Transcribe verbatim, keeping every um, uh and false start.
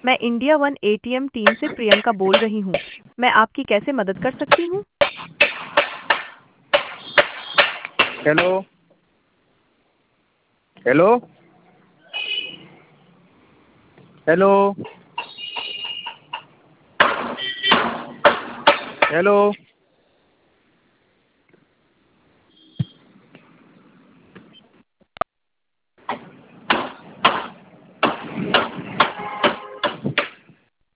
मैं India one ATM team से प्रियंका बोल रही हूँ। मैं आपकी कैसे मदद कर सकती हूँ? Hello hello hello hello